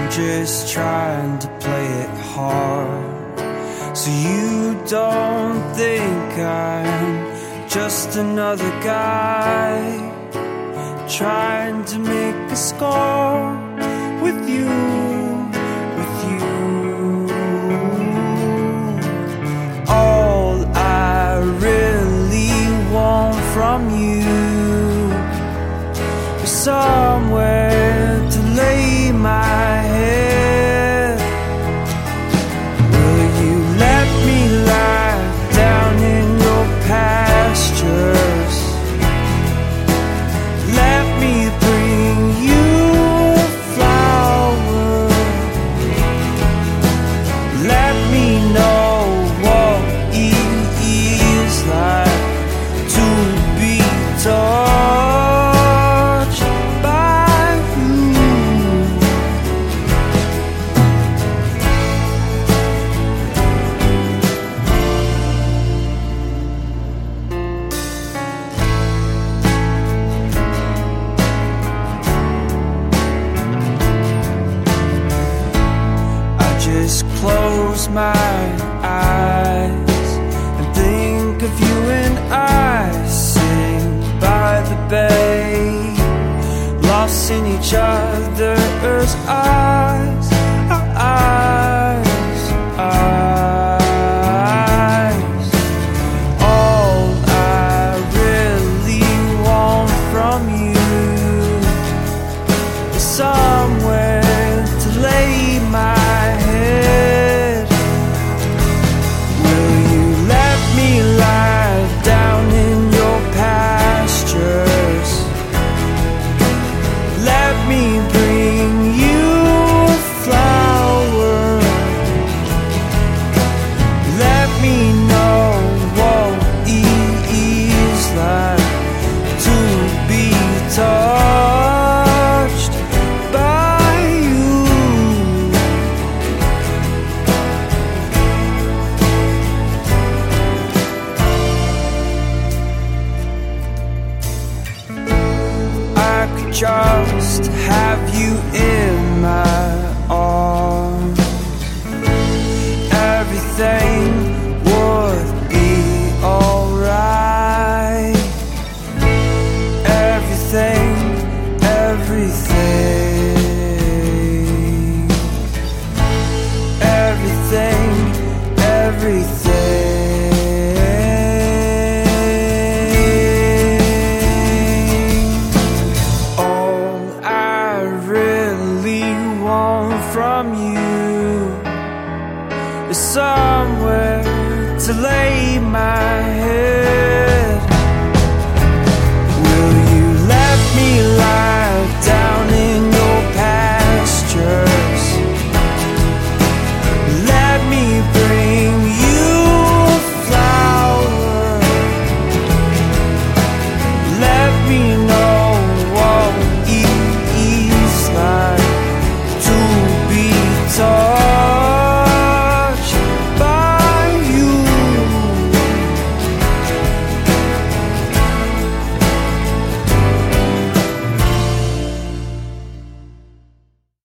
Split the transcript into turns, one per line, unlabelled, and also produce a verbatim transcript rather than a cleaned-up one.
just trying to play it hard, so you don't think I'm just another guy trying to make a score with you, with you. All I really want from you is somewhere to lay my head. Will you let me lie down in your pastures? Let me bring you a flower. Let me know what it is like to be touched by you. I just close my eyes and think of you, and I sing by the bay, lost in each other's eyes, eyes, eyes. All I really want from you is somewhere to lay my head. Will you let me lie down in your pastures? Let me bring you a flower. Let me know what it is like to be touched by you. I could just have you in my arms. Everything would be alright. Everything, everything. Everything, everything. All I really want from you is somewhere to lay my head.